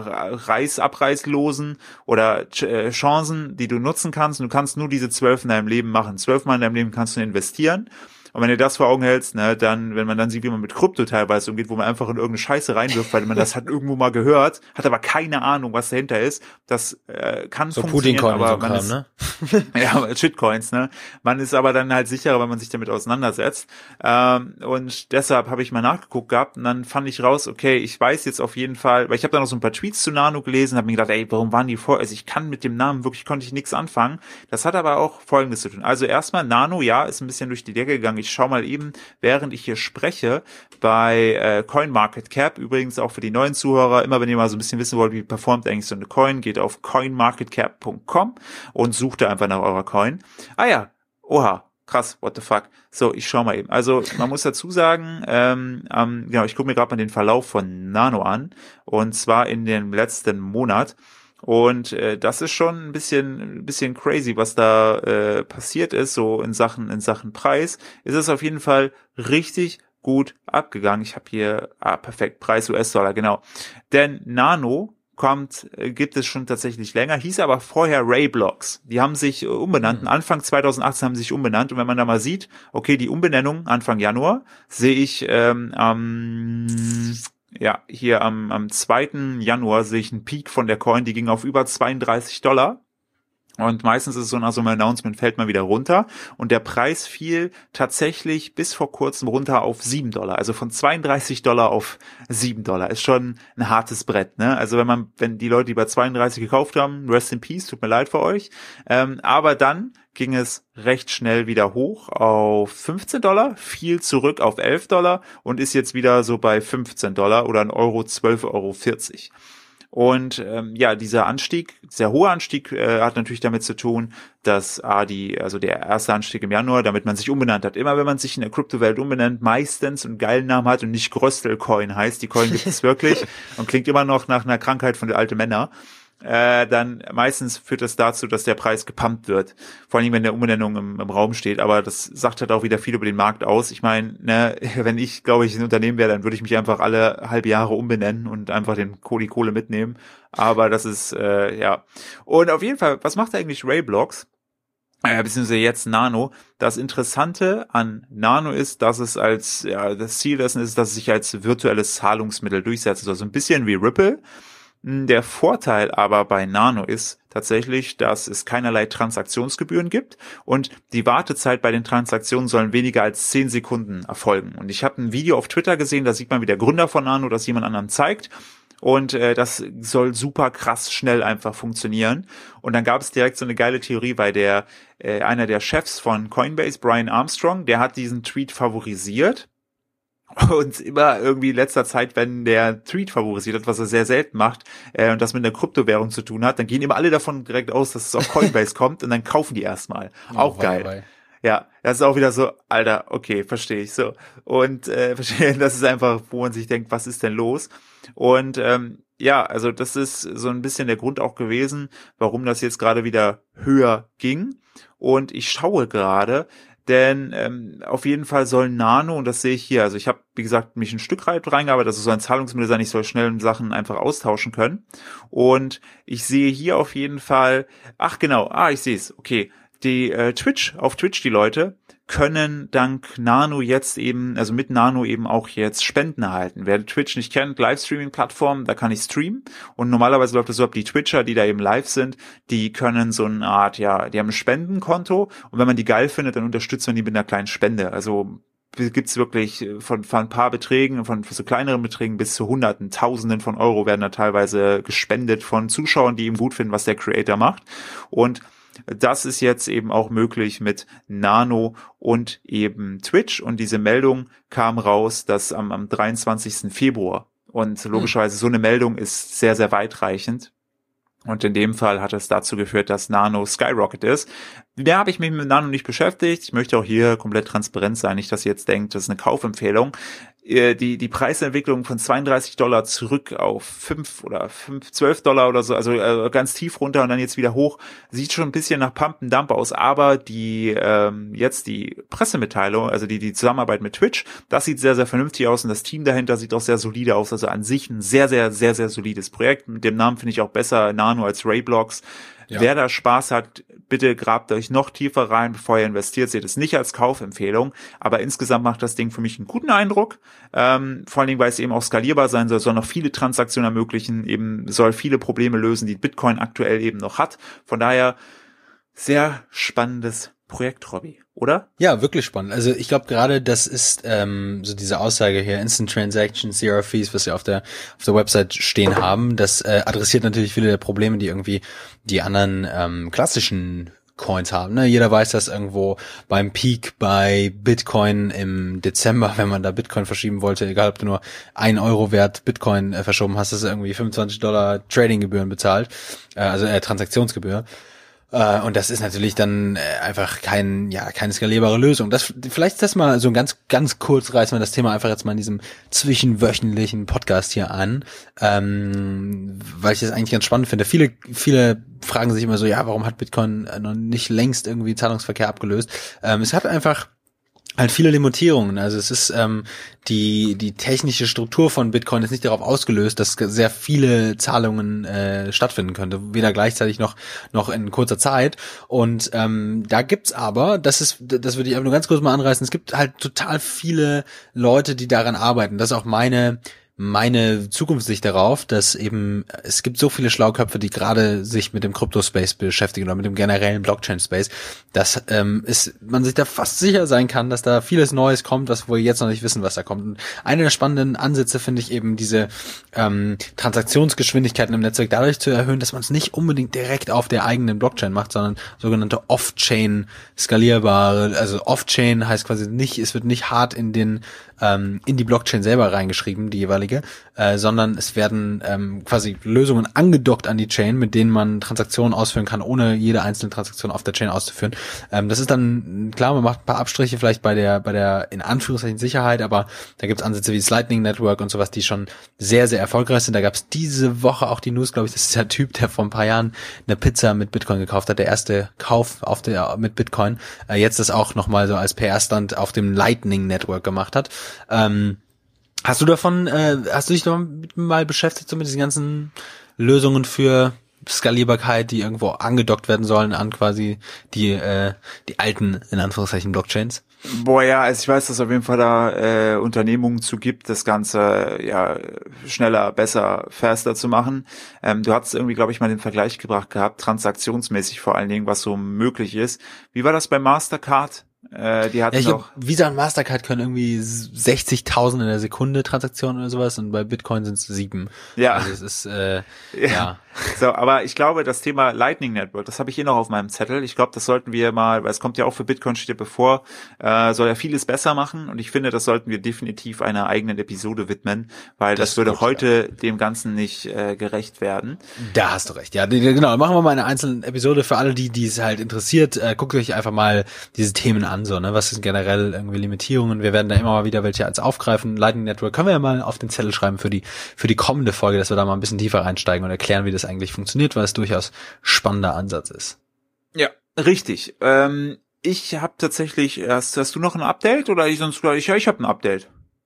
Reißabreißlosen oder äh, Chancen, die du nutzen kannst, und du kannst nur diese zwölf in deinem Leben machen, zwölfmal in deinem Leben kannst du investieren. Und wenn du das vor Augen hältst, ne, dann, wenn man dann sieht, wie man mit Krypto teilweise umgeht, wo man einfach in irgendeine Scheiße reinwirft, weil man das hat irgendwo mal gehört, hat aber keine Ahnung, was dahinter ist, das äh, kann So funktionieren, Putin-Coin aber und so man Kram, ist, ne? ja, Shitcoins, ne, man ist aber dann halt sicherer, wenn man sich damit auseinandersetzt, ähm, und deshalb habe ich mal nachgeguckt gehabt, und dann fand ich raus, okay, ich weiß jetzt auf jeden Fall, weil ich habe da noch so ein paar Tweets zu Nano gelesen, habe mir gedacht, ey, warum waren die vor, also ich kann mit dem Namen wirklich, konnte ich nichts anfangen, das hat aber auch Folgendes zu tun, also erstmal, Nano, ja, ist ein bisschen durch die Decke gegangen, ich schau mal eben, während ich hier spreche, bei äh, CoinMarketCap, übrigens auch für die neuen Zuhörer, immer wenn ihr mal so ein bisschen wissen wollt, wie performt eigentlich so eine Coin, geht auf coin market cap punkt com und sucht da einfach nach eurer Coin. Ah ja, oha, krass, what the fuck. So, ich schau mal eben. Also man muss dazu sagen, ähm, ähm, genau, ich gucke mir gerade mal den Verlauf von Nano an, und zwar in dem letzten Monat. Und äh, das ist schon ein bisschen ein bisschen crazy, was da äh, passiert ist, so in Sachen in Sachen Preis. Ist es auf jeden Fall richtig gut abgegangen. Ich habe hier, ah, perfekt, Preis U S-Dollar, genau. Denn Nano kommt, äh, gibt es schon tatsächlich länger, hieß aber vorher Rayblox. Die haben sich äh, umbenannt. Mhm. Anfang zweitausendachtzehn haben sie sich umbenannt. Und wenn man da mal sieht, okay, die Umbenennung Anfang Januar, sehe ich ähm, am... Ähm, ja, hier am, am zweiten Januar sehe ich einen Peak von der Coin, die ging auf über zweiunddreißig Dollar. Und meistens ist es so, nach so einem Announcement fällt man wieder runter. Und der Preis fiel tatsächlich bis vor kurzem runter auf sieben Dollar. Also von zweiunddreißig Dollar auf sieben Dollar. Ist schon ein hartes Brett, ne? Also wenn man, wenn die Leute, die bei zweiunddreißig gekauft haben, rest in peace, tut mir leid für euch. Ähm, aber dann ging es recht schnell wieder hoch auf fünfzehn Dollar, fiel zurück auf elf Dollar und ist jetzt wieder so bei fünfzehn Dollar oder ein Euro, zwölf Euro vierzig. Und ähm, ja, dieser Anstieg, sehr hohe Anstieg, äh, hat natürlich damit zu tun, dass ah, die, also der erste Anstieg im Januar, damit man sich umbenannt hat. Immer wenn man sich in der Kryptowelt umbenennt, meistens einen geilen Namen hat und nicht Gröstel-Coin heißt, die Coin gibt es wirklich und klingt immer noch nach einer Krankheit von den alten Männern. Äh, dann meistens führt das dazu, dass der Preis gepumpt wird. Vor allem, wenn der Umbenennung im, im Raum steht. Aber das sagt halt auch wieder viel über den Markt aus. Ich meine, ne, wenn ich, glaube ich, ein Unternehmen wäre, dann würde ich mich einfach alle halbe Jahre umbenennen und einfach den Kohle Kohle mitnehmen. Aber das ist, äh, ja. Und auf jeden Fall, was macht eigentlich Rayblox? Äh, beziehungsweise jetzt Nano. Das Interessante an Nano ist, dass es als, ja, das Ziel dessen ist, dass es sich als virtuelles Zahlungsmittel durchsetzt. Also ein bisschen wie Ripple. Der Vorteil aber bei Nano ist tatsächlich, dass es keinerlei Transaktionsgebühren gibt und die Wartezeit bei den Transaktionen sollen weniger als zehn Sekunden erfolgen. Und ich habe ein Video auf Twitter gesehen, da sieht man, wie der Gründer von Nano das jemand anderem zeigt. Und äh, das soll super krass schnell einfach funktionieren. Und dann gab es direkt so eine geile Theorie, bei der äh, einer der Chefs von Coinbase, Brian Armstrong, der hat diesen Tweet favorisiert. Und immer irgendwie in letzter Zeit, wenn der Tweet favorisiert hat, was er sehr selten macht, äh, und das mit einer Kryptowährung zu tun hat, dann gehen immer alle davon direkt aus, dass es auf Coinbase kommt und dann kaufen die erstmal. Oh, auch geil. Bye, bye. Ja, das ist auch wieder so, Alter, okay, verstehe ich so. Und äh, verstehe, das ist einfach, wo man sich denkt, was ist denn los? Und ähm, ja, also das ist so ein bisschen der Grund auch gewesen, warum das jetzt gerade wieder höher ging. Und ich schaue gerade, denn ähm, auf jeden Fall soll Nano, und das sehe ich hier, also ich habe, wie gesagt, mich ein Stück weit reingearbeitet, also so ein Zahlungsmittel sein, ich soll schnell Sachen einfach austauschen können. Und ich sehe hier auf jeden Fall, ach genau, ah, ich sehe es, okay, die äh, Twitch, auf Twitch die Leute können dank Nano jetzt eben, also mit Nano eben auch jetzt Spenden erhalten. Wer Twitch nicht kennt, Livestreaming-Plattform, da kann ich streamen und normalerweise läuft es so ab, die Twitcher, die da eben live sind, die können so eine Art, ja, die haben ein Spendenkonto und wenn man die geil findet, dann unterstützt man die mit einer kleinen Spende. Also gibt's wirklich von, von ein paar Beträgen, von so kleineren Beträgen bis zu Hunderten, Tausenden von Euro werden da teilweise gespendet von Zuschauern, die eben gut finden, was der Creator macht. Und das ist jetzt eben auch möglich mit Nano und eben Twitch. Und diese Meldung kam raus, dass am, am dreiundzwanzigsten Februar. Und logischerweise so eine Meldung ist sehr, sehr weitreichend. Und in dem Fall hat es dazu geführt, dass Nano Skyrocket ist. Da habe ich mich mit Nano nicht beschäftigt. Ich möchte auch hier komplett transparent sein. Nicht, dass ihr jetzt denkt, das ist eine Kaufempfehlung. Die, die Preisentwicklung von zweiunddreißig Dollar zurück auf fünf oder fünf, zwölf Dollar oder so, also äh, ganz tief runter und dann jetzt wieder hoch, sieht schon ein bisschen nach Pump and Dump aus, aber die, ähm, jetzt die Pressemitteilung, also die, die Zusammenarbeit mit Twitch, das sieht sehr, sehr vernünftig aus und das Team dahinter sieht auch sehr solide aus, also an sich ein sehr, sehr, sehr, sehr solides Projekt. Mit dem Namen finde ich auch besser Nano als Rayblox. Ja. Wer da Spaß hat, bitte grabt euch noch tiefer rein, bevor ihr investiert. Seht es nicht als Kaufempfehlung, aber insgesamt macht das Ding für mich einen guten Eindruck. Ähm, vor allen Dingen, weil es eben auch skalierbar sein soll, soll noch viele Transaktionen ermöglichen, eben soll viele Probleme lösen, die Bitcoin aktuell eben noch hat. Von daher sehr spannendes Projekt, Robby, oder? Ja, wirklich spannend. Also ich glaube gerade, das ist ähm, so diese Aussage hier, Instant Transactions, Zero Fees, was wir auf der auf der Website stehen haben, das äh, adressiert natürlich viele der Probleme, die irgendwie die anderen ähm, klassischen Coins haben. Ne? Jeder weiß, dass irgendwo beim Peak bei Bitcoin im Dezember, wenn man da Bitcoin verschieben wollte, egal ob du nur ein Euro wert Bitcoin äh, verschoben hast, hast du irgendwie fünfundzwanzig Dollar Tradinggebühren bezahlt, äh, also äh, Transaktionsgebühr. Und das ist natürlich dann einfach kein, ja, keine skalierbare Lösung. Das, vielleicht das mal so ganz, ganz kurz reißen wir das Thema einfach jetzt mal in diesem zwischenwöchentlichen Podcast hier an, ähm, weil ich das eigentlich ganz spannend finde. Viele, viele fragen sich immer so, ja, warum hat Bitcoin noch nicht längst irgendwie Zahlungsverkehr abgelöst? Ähm, es hat einfach halt viele Limitierungen. Also es ist ähm, die die technische Struktur von Bitcoin ist nicht darauf ausgelöst, dass sehr viele Zahlungen äh, stattfinden könnte, weder gleichzeitig noch noch in kurzer Zeit. Und ähm, da gibt's aber, das ist, das würde ich aber nur ganz kurz mal anreißen. Es gibt halt total viele Leute, die daran arbeiten. Das ist auch meine meine Zukunftssicht darauf, dass eben es gibt so viele Schlauköpfe, die gerade sich mit dem Krypto-Space beschäftigen oder mit dem generellen Blockchain-Space, dass ähm, ist, man sich da fast sicher sein kann, dass da vieles Neues kommt, was wir jetzt noch nicht wissen, was da kommt. Und eine der spannenden Ansätze finde ich eben diese ähm, Transaktionsgeschwindigkeiten im Netzwerk dadurch zu erhöhen, dass man es nicht unbedingt direkt auf der eigenen Blockchain macht, sondern sogenannte Off-Chain skalierbare, also Off-Chain heißt quasi nicht, es wird nicht hart in den ähm, in die Blockchain selber reingeschrieben, die jeweilige, äh, sondern es werden ähm, quasi Lösungen angedockt an die Chain, mit denen man Transaktionen ausführen kann, ohne jede einzelne Transaktion auf der Chain auszuführen. Ähm, das ist dann, klar, man macht ein paar Abstriche vielleicht bei der, bei der, in Anführungszeichen Sicherheit, aber da gibt es Ansätze wie das Lightning Network und sowas, die schon sehr, sehr erfolgreich sind. Da gab es diese Woche auch die News, glaube ich, das ist der Typ, der vor ein paar Jahren eine Pizza mit Bitcoin gekauft hat, der erste Kauf auf der, mit Bitcoin, äh, jetzt das auch nochmal so als P R-Stand auf dem Lightning Network gemacht hat. Ähm, hast du davon, äh, hast du dich da mal beschäftigt so mit diesen ganzen Lösungen für Skalierbarkeit, die irgendwo angedockt werden sollen an quasi die äh, die alten, in Anführungszeichen, Blockchains? Boah, ja, also ich weiß, dass es auf jeden Fall da äh, Unternehmungen zu gibt, das Ganze ja schneller, besser, faster zu machen. Ähm, du hattest irgendwie, glaube ich, mal den Vergleich gebracht gehabt, transaktionsmäßig vor allen Dingen, was so möglich ist. Wie war das bei Mastercard? Äh, die hatten ja, ich auch glaub, Visa und Mastercard können irgendwie sechzigtausend in der Sekunde Transaktionen oder sowas und bei Bitcoin sind es sieben. Ja. Also es ist, äh, ja. ja. So, aber ich glaube, das Thema Lightning Network, das habe ich hier noch auf meinem Zettel. Ich glaube, das sollten wir mal, weil es kommt ja auch für Bitcoin, steht ja bevor, äh, soll ja vieles besser machen und ich finde, das sollten wir definitiv einer eigenen Episode widmen, weil das, das würde heute ja. dem Ganzen nicht äh, gerecht werden. Da hast du recht, ja, genau. Machen wir mal eine einzelne Episode für alle, die die es halt interessiert. Äh, guckt euch einfach mal diese Themen an, so, ne? Was sind generell irgendwie Limitierungen? Wir werden da immer mal wieder welche als aufgreifen. Lightning Network können wir ja mal auf den Zettel schreiben für die für die kommende Folge, dass wir da mal ein bisschen tiefer einsteigen und erklären, wie das eigentlich funktioniert, weil es durchaus spannender Ansatz ist. Ja, richtig. Ähm, ich habe tatsächlich, hast, hast du noch ein Update oder ich sonst ich ja, ich habe ein Update.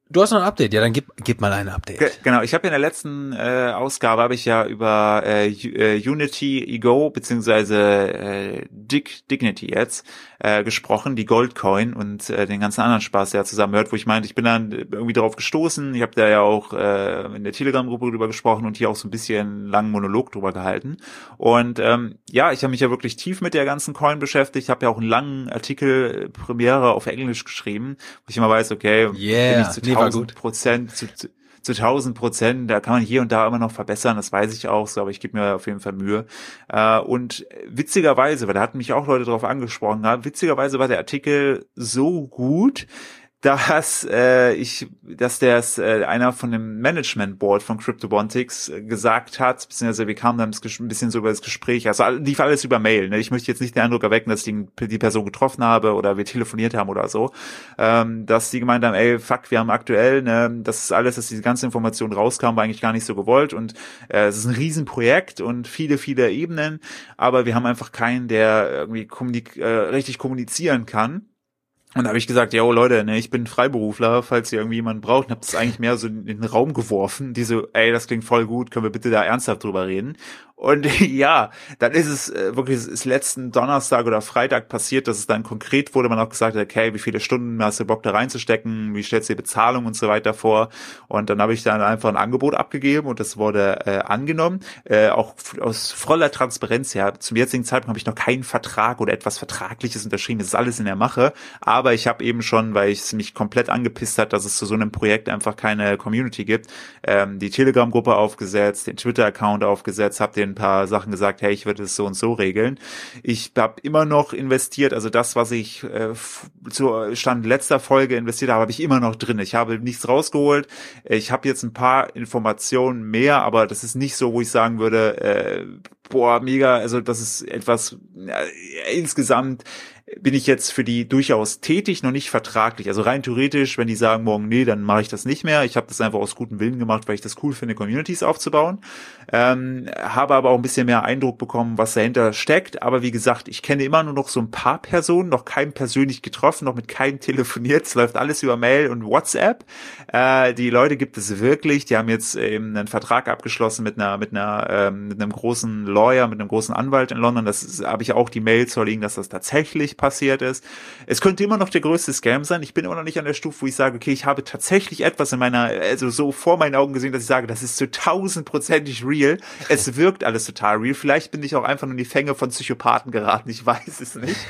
Du hast noch ein Update, ja, dann gib, gib mal ein Update. Ge- genau, ich habe in der letzten äh, Ausgabe habe ich ja über äh, Unity Ego beziehungsweise äh, Dig, Dignity jetzt äh, gesprochen, die Goldcoin und äh, den ganzen anderen Spaß, der zusammenhört, wo ich meinte, ich bin dann irgendwie darauf gestoßen, ich habe da ja auch äh, in der Telegram-Gruppe drüber gesprochen und hier auch so ein bisschen langen Monolog drüber gehalten und ähm, ja, ich habe mich ja wirklich tief mit der ganzen Coin beschäftigt, habe ja auch einen langen Artikel Premiere auf Englisch geschrieben, wo ich immer weiß, okay, yeah, bin ich zu nee, tausend Prozent, zu, zu, zu tausend Prozent, da kann man hier und da immer noch verbessern, das weiß ich auch so, aber ich gebe mir auf jeden Fall Mühe. Äh, und witzigerweise, weil da hatten mich auch Leute drauf angesprochen, ja, witzigerweise war der Artikel so gut, dass äh, ich, dass der äh, einer von dem Management Board von CryptoBontics äh, gesagt hat, beziehungsweise wir kamen dann ein bisschen so über das Gespräch, also lief alles über Mail, ne? Ich möchte jetzt nicht den Eindruck erwecken, dass ich die, die Person getroffen habe oder wir telefoniert haben oder so, ähm, dass die gemeint haben, ey, fuck, wir haben aktuell, ne, das ist alles, dass diese ganze Information rauskam, war eigentlich gar nicht so gewollt und äh, es ist ein Riesenprojekt und viele, viele Ebenen, aber wir haben einfach keinen, der irgendwie kommunik- äh, richtig kommunizieren kann. Und da habe ich gesagt, ja, oh Leute, ne, ich bin Freiberufler, falls ihr irgendwie jemanden braucht, und hab das eigentlich mehr so in den Raum geworfen, die so, ey, das klingt voll gut, können wir bitte da ernsthaft drüber reden? Und ja, dann ist es äh, wirklich, es ist letzten Donnerstag oder Freitag passiert, dass es dann konkret wurde, man auch gesagt hat, okay, wie viele Stunden hast du Bock da reinzustecken, wie stellst du die Bezahlung und so weiter vor? Und dann habe ich dann einfach ein Angebot abgegeben und das wurde äh, angenommen, äh, auch f- aus voller Transparenz her. Zum jetzigen Zeitpunkt habe ich noch keinen Vertrag oder etwas Vertragliches unterschrieben, das ist alles in der Mache, aber ich habe eben schon, weil es mich komplett angepisst hat, dass es zu so einem Projekt einfach keine Community gibt, ähm, die Telegram-Gruppe aufgesetzt, den Twitter-Account aufgesetzt, habe den ein paar Sachen gesagt, hey, ich würde es so und so regeln. Ich habe immer noch investiert, also das, was ich äh, zu Stand letzter Folge investiert habe, habe ich immer noch drin. Ich habe nichts rausgeholt. Ich habe jetzt ein paar Informationen mehr, aber das ist nicht so, wo ich sagen würde, äh, boah, mega, also das ist etwas äh, insgesamt bin ich jetzt für die durchaus tätig, noch nicht vertraglich. Also rein theoretisch, wenn die sagen morgen, nee, dann mache ich das nicht mehr. Ich habe das einfach aus gutem Willen gemacht, weil ich das cool finde, Communities aufzubauen. Ähm, habe aber auch ein bisschen mehr Eindruck bekommen, was dahinter steckt. Aber wie gesagt, ich kenne immer nur noch so ein paar Personen, noch keinen persönlich getroffen, noch mit keinem telefoniert. Es läuft alles über Mail und WhatsApp. Äh, die Leute gibt es wirklich. Die haben jetzt eben einen Vertrag abgeschlossen mit einer, mit einer, ähm, mit einem großen Lawyer, mit einem großen Anwalt in London. Das habe ich auch die Mail vorliegen, dass das tatsächlich passiert ist. Es könnte immer noch der größte Scam sein. Ich bin immer noch nicht an der Stufe, wo ich sage, okay, ich habe tatsächlich etwas in meiner, also so vor meinen Augen gesehen, dass ich sage, das ist zu tausendprozentig real. Es wirkt alles total real. Vielleicht bin ich auch einfach nur in die Fänge von Psychopathen geraten. Ich weiß es nicht.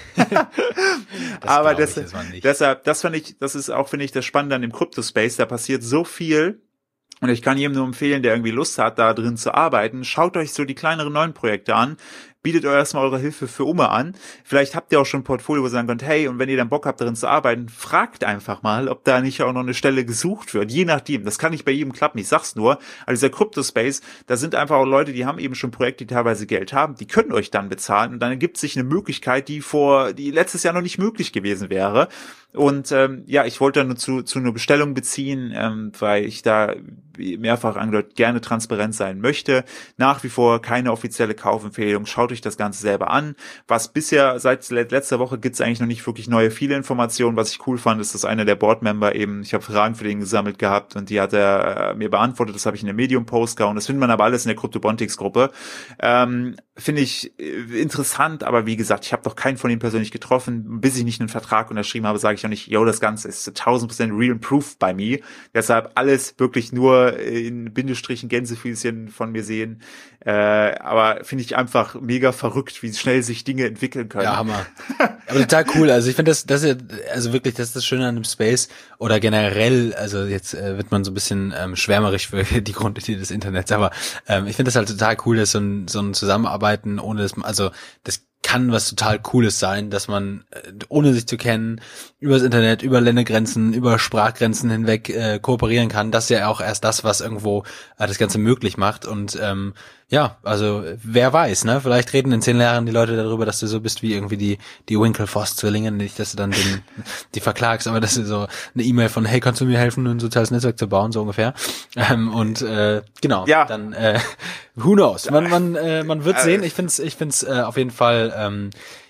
Aber das, das deshalb, das fand ich, das ist auch, finde ich, das Spannende an dem Crypto-Space. Da passiert so viel. Und ich kann jedem nur empfehlen, der irgendwie Lust hat, da drin zu arbeiten. Schaut euch so die kleineren neuen Projekte an. Bietet euch erstmal eure Hilfe für Umme an. Vielleicht habt ihr auch schon ein Portfolio, wo ihr sagen könnt, hey, und wenn ihr dann Bock habt, darin zu arbeiten, fragt einfach mal, ob da nicht auch noch eine Stelle gesucht wird. Je nachdem. Das kann nicht bei jedem klappen. Ich sag's nur. Also dieser Crypto-Space, da sind einfach auch Leute, die haben eben schon Projekte, die teilweise Geld haben. Die können euch dann bezahlen. Und dann ergibt sich eine Möglichkeit, die vor, die letztes Jahr noch nicht möglich gewesen wäre. Und ähm, ja, ich wollte dann nur zu, zu einer Bestellung beziehen, ähm, weil ich da mehrfach angedeutet gerne transparent sein möchte. Nach wie vor keine offizielle Kaufempfehlung. Schaut euch das Ganze selber an. Was bisher, seit letzter Woche gibt's eigentlich noch nicht wirklich neue viele Informationen. Was ich cool fand, ist, dass einer der Boardmember eben, ich habe Fragen für den gesammelt gehabt und die hat er äh, mir beantwortet. Das habe ich in der Medium-Post gehauen. Das findet man aber alles in der CryptoBontics-Gruppe. Ähm, Finde ich äh, interessant, aber wie gesagt, ich habe doch keinen von ihnen persönlich getroffen. Bis ich nicht einen Vertrag unterschrieben habe, sage ich auch nicht, yo, das Ganze ist tausend Prozent real and proof bei mir. Deshalb alles wirklich nur in Bindestrichen, Gänsefüßchen von mir sehen. Äh, aber finde ich einfach mega verrückt, wie schnell sich Dinge entwickeln können. Ja, Hammer. Aber total cool. Also ich finde das, das ist ja, also wirklich, das ist das Schöne an dem Space oder generell, also jetzt äh, wird man so ein bisschen ähm, schwärmerisch für die Grundidee des Internets, aber ähm, ich finde das halt total cool, dass so ein, so ein Zusammenarbeiten ohne das, also das kann was total Cooles sein, dass man, ohne sich zu kennen, übers Internet, über Ländergrenzen, über Sprachgrenzen hinweg äh, kooperieren kann. Das ist ja auch erst das, was irgendwo äh, das Ganze möglich macht. Und ähm, ja, also wer weiß, ne? Vielleicht reden in zehn Jahren die Leute darüber, dass du so bist wie irgendwie die die Winklevoss-Zwillinge. Nicht, dass du dann den, die verklagst, aber dass du so eine E-Mail von, hey, kannst du mir helfen, ein soziales Netzwerk zu bauen, so ungefähr. Ähm, und äh, genau, ja. dann äh, who knows? Man man äh, man wird sehen. Ich find's ich find's äh, auf jeden Fall ähm,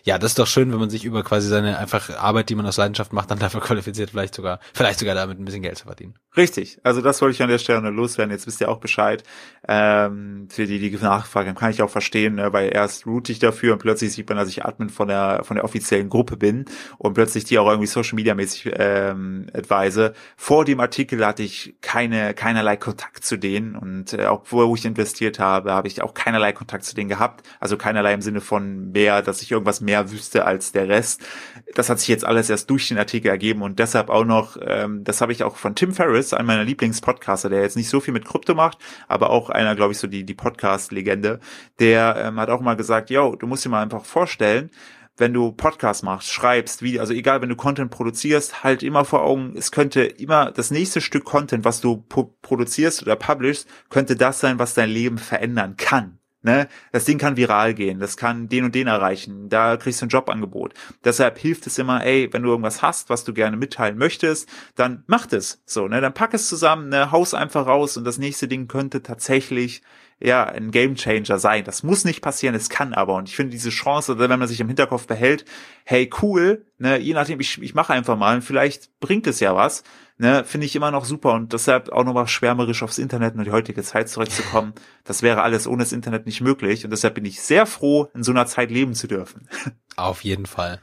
Ja, das ist doch schön, wenn man sich über quasi seine einfach Arbeit, die man aus Leidenschaft macht, dann dafür qualifiziert, vielleicht sogar, vielleicht sogar damit ein bisschen Geld zu verdienen. Richtig. Also das wollte ich an der Stelle nur loswerden. Jetzt wisst ihr auch Bescheid. Ähm, für die, die nachfragen, kann ich auch verstehen, ne? Weil erst root ich dafür und plötzlich sieht man, dass ich Admin von der von der offiziellen Gruppe bin und plötzlich die auch irgendwie Social Media mäßig ähm, advise. Vor dem Artikel hatte ich keine keinerlei Kontakt zu denen und äh, auch wo ich investiert habe, habe ich auch keinerlei Kontakt zu denen gehabt. Also keinerlei im Sinne von mehr, dass ich irgendwas mehr wüsste als der Rest. Das hat sich jetzt alles erst durch den Artikel ergeben und deshalb auch noch, ähm, das habe ich auch von Tim Ferriss, einer meiner Lieblingspodcaster, der jetzt nicht so viel mit Krypto macht, aber auch einer, glaube ich, so die die Podcast-Legende, der ähm, hat auch mal gesagt, yo, du musst dir mal einfach vorstellen, wenn du Podcast machst, schreibst, wie, also egal, wenn du Content produzierst, halt immer vor Augen, es könnte immer das nächste Stück Content, was du pu- produzierst oder publishst, könnte das sein, was dein Leben verändern kann. Ne? Das Ding kann viral gehen, das kann den und den erreichen, da kriegst du ein Jobangebot. Deshalb hilft es immer, ey, wenn du irgendwas hast, was du gerne mitteilen möchtest, dann mach das so, ne? Dann pack es zusammen, ne? Haus einfach raus und das nächste Ding könnte tatsächlich ja ein Gamechanger sein. Das muss nicht passieren, es kann aber. Und ich finde diese Chance, wenn man sich im Hinterkopf behält, hey, cool, ne, je nachdem, ich, ich mache einfach mal und vielleicht bringt es ja was, ne, finde ich immer noch super. Und deshalb auch nochmal schwärmerisch aufs Internet und die heutige Zeit zurückzukommen. Das wäre alles ohne das Internet nicht möglich. Und deshalb bin ich sehr froh, in so einer Zeit leben zu dürfen. Auf jeden Fall.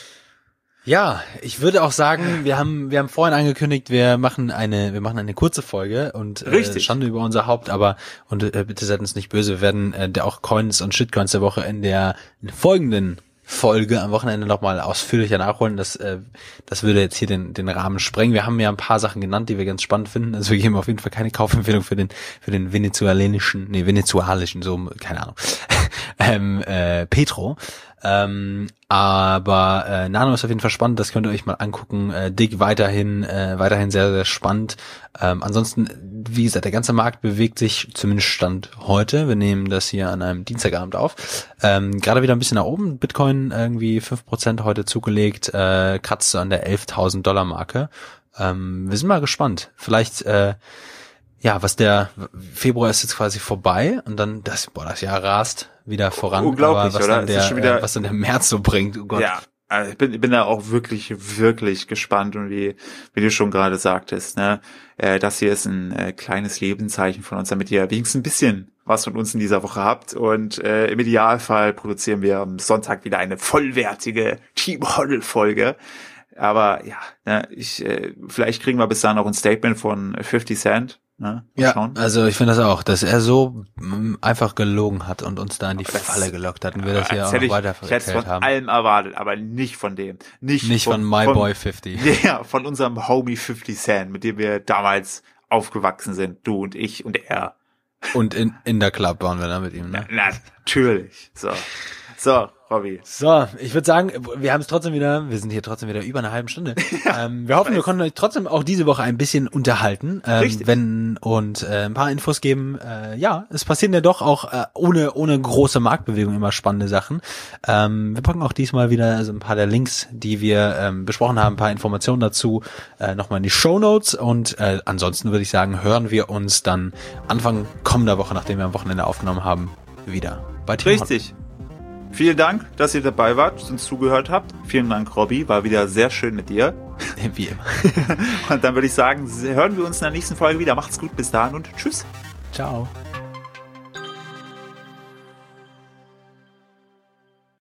Ja, ich würde auch sagen, wir haben wir haben vorhin angekündigt, wir machen eine wir machen eine kurze Folge und äh, Schande über unser Haupt, aber und äh, bitte seid uns nicht böse, wir werden äh, der auch Coins und Shitcoins der Woche in der folgenden Folge am Wochenende nochmal ausführlicher nachholen. Das äh, das würde jetzt hier den den Rahmen sprengen. Wir haben ja ein paar Sachen genannt, die wir ganz spannend finden. Also wir geben auf jeden Fall keine Kaufempfehlung für den für den venezuelanischen, nee, venezuelischen, so, keine Ahnung, ähm, äh, Petro. Ähm, aber äh, Nano ist auf jeden Fall spannend, das könnt ihr euch mal angucken. Äh, Dig weiterhin, äh, weiterhin sehr, sehr spannend. Ähm, ansonsten, wie gesagt, der ganze Markt bewegt sich, zumindest Stand heute. Wir nehmen das hier an einem Dienstagabend auf. Ähm, gerade wieder ein bisschen nach oben. Bitcoin irgendwie fünf Prozent heute zugelegt, äh, kratzt so an der elftausend Dollar Marke. Ähm, wir sind mal gespannt. Vielleicht, äh, ja, was der Februar ist jetzt quasi vorbei und dann das, boah, das Jahr rast wieder voran. Unglaublich, aber was oder? Dann der, schon wieder, äh, was dann der März so bringt, oh Gott. Ja, also ich bin, ich bin da auch wirklich, wirklich gespannt und wie, wie du schon gerade sagtest, ne, äh, das hier ist ein äh, kleines Lebenszeichen von uns, damit ihr wenigstens ein bisschen was von uns in dieser Woche habt und äh, im Idealfall produzieren wir am Sonntag wieder eine vollwertige Team-Huddle-Folge. Aber ja, ne, ich äh, vielleicht kriegen wir bis dahin noch ein Statement von fifty Cent. Ne? Ja, schauen. also ich finde das auch, dass er so m, einfach gelogen hat und uns da in die das, Falle gelockt hat und wir das hier auch ich, weiter ich hätte es von haben. allem erwartet, aber nicht von dem. Nicht, nicht von, von My von, Boy fifty. Ja, von unserem Homie fifty Cent, mit dem wir damals aufgewachsen sind, du und ich und er. Und in in der Club waren wir da mit ihm, ne? Na, natürlich. So. So, Robby. So, ich würde sagen, wir haben es trotzdem wieder, wir sind hier trotzdem wieder über eine halbe Stunde. Ja, ähm, wir hoffen, wir konnten euch trotzdem auch diese Woche ein bisschen unterhalten, ähm, wenn und äh, ein paar Infos geben. Äh, ja, es passieren ja doch auch äh, ohne ohne große Marktbewegung immer spannende Sachen. Ähm, wir packen auch diesmal wieder also ein paar der Links, die wir ähm, besprochen haben, ein paar Informationen dazu äh, nochmal in die Shownotes und äh, ansonsten würde ich sagen, hören wir uns dann Anfang kommender Woche, nachdem wir am Wochenende aufgenommen haben, wieder bei Team Richtig. Vielen Dank, dass ihr dabei wart, uns zugehört habt. Vielen Dank, Robby. War wieder sehr schön mit dir. Wie immer. Und dann würde ich sagen, hören wir uns in der nächsten Folge wieder. Macht's gut, bis dahin und tschüss. Ciao.